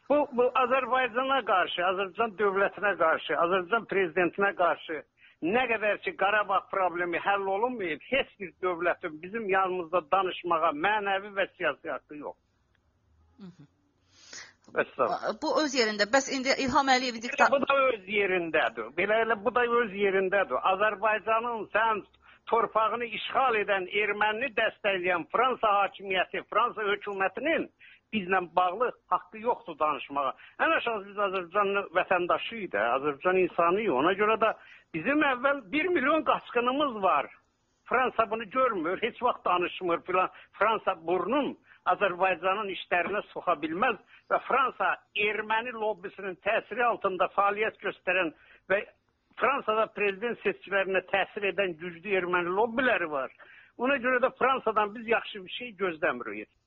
Bu Azərbaycana qarşı, Azərbaycan dövlətinə qarşı, Azərbaycan prezidentinə qarşı nə qədər ki Qarabağ problemi həll olunmayıb, heç bir dövlətin bizim yanımızda danışmağa mənəvi və siyasi haqqı yox. Bu öz yerində. Bəs indi İlham Əliyev Bu da öz yerindədir. Belə bu da öz yerindədir. Azərbaycanın sən torpağını işğal edən, ermənini dəstəkləyən Fransa hakimiyyəti, Fransa hökumətinin bizlə bağlı haqqı yoxdur danışmağa. Ən aşağısı biz Azərbaycanın vətəndaşıyıq, Azərbaycan insanıyıq. Ona görə də bizim əvvəl 1 milyon qaçqınımız var. Fransa bunu görmür, heç vaxt danışmır filan. Fransa burnun Azərbaycanın işlərinə soxa bilməz və Fransa erməni lobbisinin təsiri altında fəaliyyət göstərən və Fransada prezident seçkilərinə təsir edən güclü erməni lobbiləri var. Ona görə də Fransadan biz yaxşı bir şey gözləmirik.